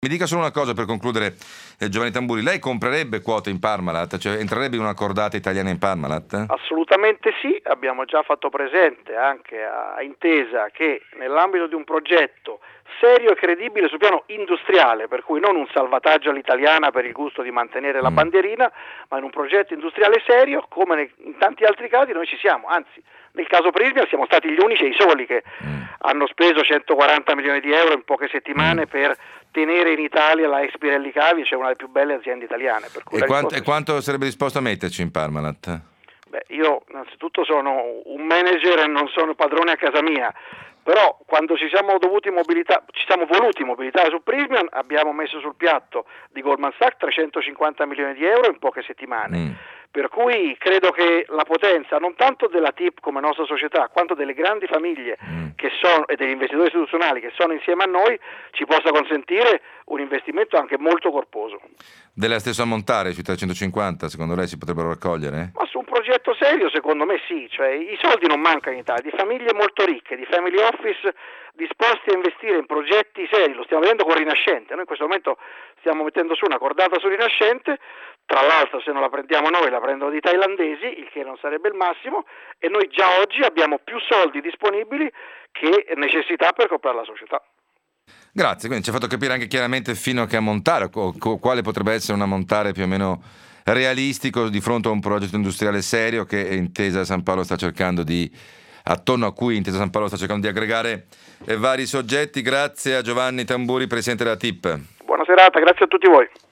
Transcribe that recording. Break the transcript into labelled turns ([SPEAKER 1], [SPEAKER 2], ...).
[SPEAKER 1] Mi dica solo una cosa per concludere, Giovanni Tamburi, lei comprerebbe quote in Parmalat, cioè entrerebbe in una cordata italiana in Parmalat?
[SPEAKER 2] Assolutamente sì, abbiamo già fatto presente anche a Intesa che nell'ambito di un progetto serio e credibile sul piano industriale, per cui non un salvataggio all'italiana per il gusto di mantenere la bandierina, ma in un progetto industriale serio, come in tanti altri casi noi ci siamo, anzi nel caso Prysmian siamo stati gli unici e i soli che hanno speso 140 milioni di euro in poche settimane per tenere in Italia la ex Pirelli Cavi, cioè una delle più belle aziende italiane. Per cui
[SPEAKER 1] E quanto sarebbe disposto a metterci in Parmalat?
[SPEAKER 2] Beh, io innanzitutto sono un manager e non sono padrone a casa mia, però quando ci siamo voluti mobilitare su Prysmian abbiamo messo sul piatto di Goldman Sachs 350 milioni di euro in poche settimane. Per cui credo che la potenza non tanto della TIP come nostra società, quanto delle grandi famiglie che sono, e degli investitori istituzionali che sono insieme a noi ci possa consentire un investimento anche molto corposo.
[SPEAKER 1] Della stessa ammontare sui 350 secondo lei si potrebbero raccogliere?
[SPEAKER 2] Ma su un progetto serio secondo me sì, cioè i soldi non mancano in Italia, di famiglie molto ricche, di family office disposti a investire in progetti seri, lo stiamo vedendo con Rinascente, noi in questo momento stiamo mettendo su una cordata su Rinascente, tra l'altro se non la prendiamo noi la prendono di thailandesi, il che non sarebbe il massimo, e noi già oggi abbiamo più soldi disponibili che necessità per comprare la società.
[SPEAKER 1] Grazie, quindi ci ha fatto capire anche chiaramente fino a che ammontare, quale potrebbe essere un ammontare più o meno realistico di fronte a un progetto industriale serio che Intesa San Paolo sta cercando attorno a cui Intesa San Paolo sta cercando di aggregare vari soggetti. Grazie a Giovanni Tamburi, presidente della TIP.
[SPEAKER 2] Buona serata, grazie a tutti voi.